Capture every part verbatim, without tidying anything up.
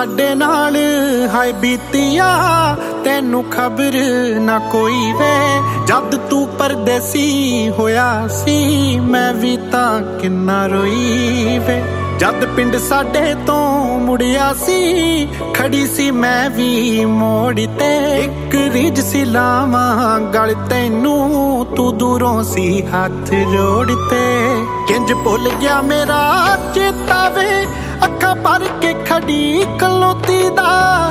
साडे नाल हाय बीतिया तैनू खबर ना कोई वे। जद तू परदेसी होया सी मैं भी तां किन्ना रोई वे। जद पिंड साडे तो मुड़िया सी खड़ी सी मैं भी मोड़ ते। एक रिज सी लावां गल तैनू तू दूरों सी हाथ जोड़ते। किंज भुल गया मेरा चेता वे अखा भर के खड़ी खलोती दा।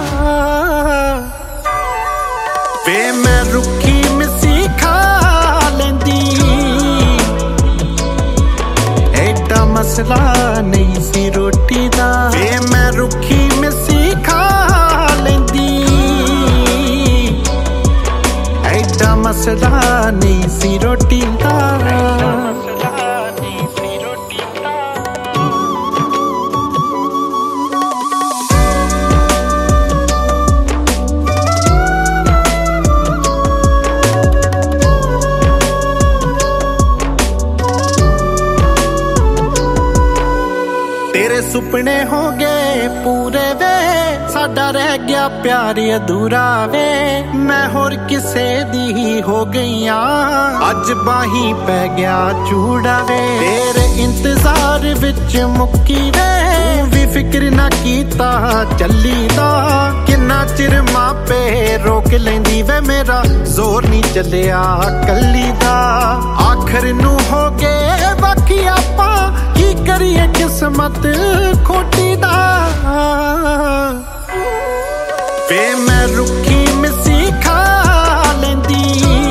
वे मैं रुखी मिसी खा लेंदी एडा मसला नहीं सी रोटी दा। वे मैं रुखी मिसी खा लेंदी एडा मसला नहीं सी रोटी दा। तेरे सुपने हो गए पूरे वे साडा रह गया प्यार अधूरा वे। मैं होर किसे दी हो गई अज बाही पै गया चूड़ा वे। तेरे इंतजार विच मुक्की वे भी फिक्र ना कीता चली दा। किन्ना चिर मापे रोक लेंदी वे मेरा जोर नहीं चलिया कली दा। आखिर नू हो गए बाकी आपा की करिए किस्मत खोटी दा। वे मैं रुखी मिसी खा लेंदी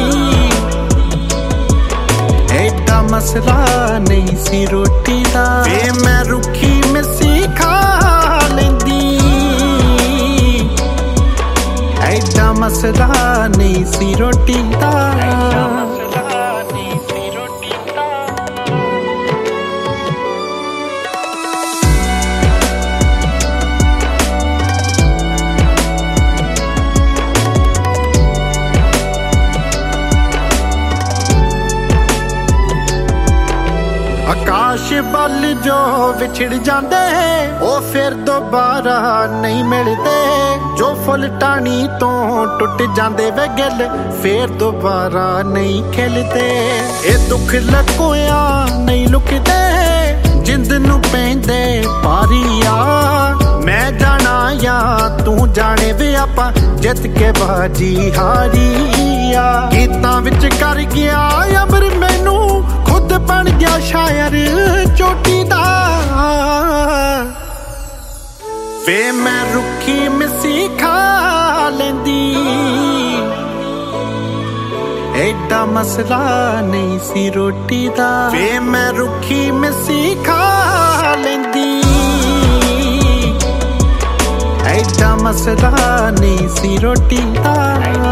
एडा मसला नहीं सी रोटी दा। वे मैं रुखी मिसी खा लेंदी एडा मसला नहीं सी रोटी दा। आकाश बल जो विछड़ जाते ओ फिर दोबारा नहीं मिलते। जो फुल टाणी तो टुट जाते वे गिल फिर दोबारा नहीं खिलते। ये दुख लकोया नहीं लुकते जिंद नू पैंदे पारिया। मैं जाना या तू जाने वे आपा जित के बाजी हारिया। गीतां विच कर गया अमर मैनू खुद बन गया शायर चोटी दा। वे मैं रुखी मिसी खा लेंदी एडा मसला नहीं सी रोटी दा। वे मैं रुखी मिसी खा लेंदी एडा मसला नहीं सी रोटी दा।